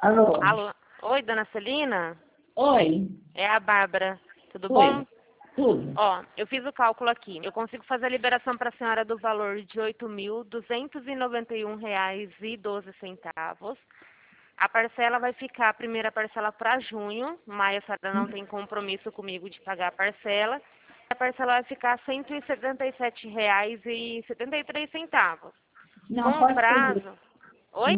Alô? Alô? Oi, dona Celina? Oi? É a Bárbara. Tudo Oi? bom? Tudo? Ó, eu fiz o cálculo aqui. Eu consigo fazer a liberação para a senhora do valor de R$ 8.291,12. A parcela vai ficar, a primeira parcela para junho. Maio a senhora não tem compromisso comigo de pagar a parcela. A parcela vai ficar R$ 177,73. Com Não, o pode seguir. prazo... Oi?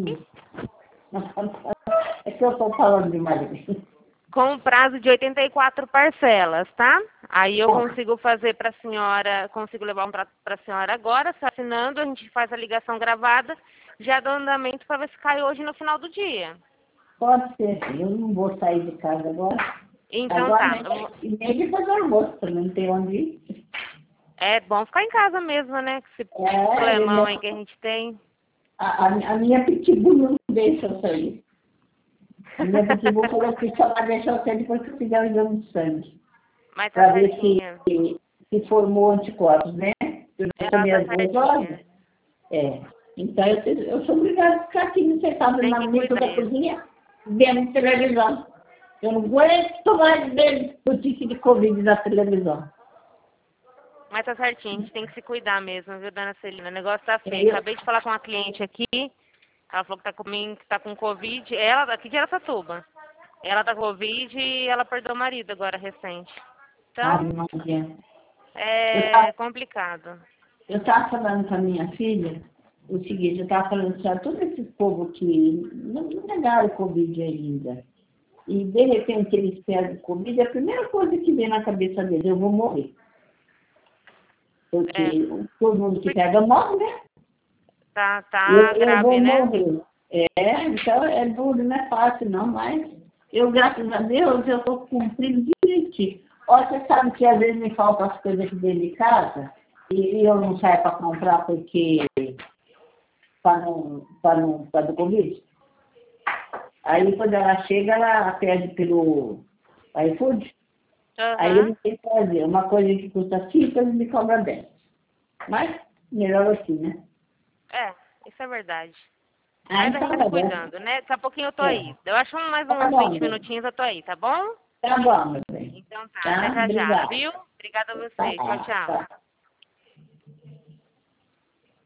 É que eu estou falando demais. Com um prazo de 84 parcelas, tá? Aí eu Bom, consigo fazer para a senhora, consigo levar um trato para a senhora agora, só assinando, a gente faz a ligação gravada, já dá andamento para ver se cai hoje no final do dia. pode ser. Eu não vou sair de casa agora. Então Agora tá, nem de fazer almoço, também não tem onde ir. é bom ficar em casa mesmo, né? Com esse É, problemão aí que a gente tem. a minha pitbull não deixa eu sair. A minha pitbull falou que só vai deixar eu sair depois que eu fizer o exame de sangue. Mas tá Para ver certinha. se formou anticorpos, né? Eu já Ela tomei tá as 2 horas. certinha. É. Então eu sou obrigada a ficar aqui sentada Tem na que mesa cuidar da mesmo. cozinha, vendo televisão. Eu não aguento mais ver notícia de Covid na televisão. Mas tá certinho, a gente tem que se cuidar mesmo, viu, dona Celina? O negócio tá feio. Eu, Acabei de falar com uma cliente aqui, ela falou que tá comigo, que tá com Covid. Ela daqui de Araçatuba. Ela tá com Covid e ela perdeu o marido agora recente. Então, Maria, é complicado. eu tava falando com a minha filha o seguinte, eu estava falando assim, ó, todo esse povo que não negaram o Covid ainda, e de repente eles pegam o Covid, a primeira coisa que vem na cabeça deles, eu vou morrer. É, Porque todo mundo que pega morre, né? tá Eu grave, vou né? morrer. Então é duro, não é fácil não, mas eu, graças a Deus, eu estou cumprindo direitinho. Ó, você sabe que às vezes me faltam as coisas aqui dentro de casa e eu não saio para comprar porque para do Covid. Aí quando ela chega, ela pede pelo iFood, aí eu Aham. não sei fazer. Uma coisa que custa 5, eles me cobram 10. Mas melhor assim, né? É, isso é verdade. Ah, Mas a gente então vai se tá bom. cuidando, né? Daqui a pouquinho eu tô É. aí. Eu acho mais Tá uns bom, 20 meu. minutinhos eu tô aí, tá bom? Tá bom, meu bem. Então tá, até Tá? já já, Obrigada. viu? Obrigada a Tá, você. Tchau, tchau. tá.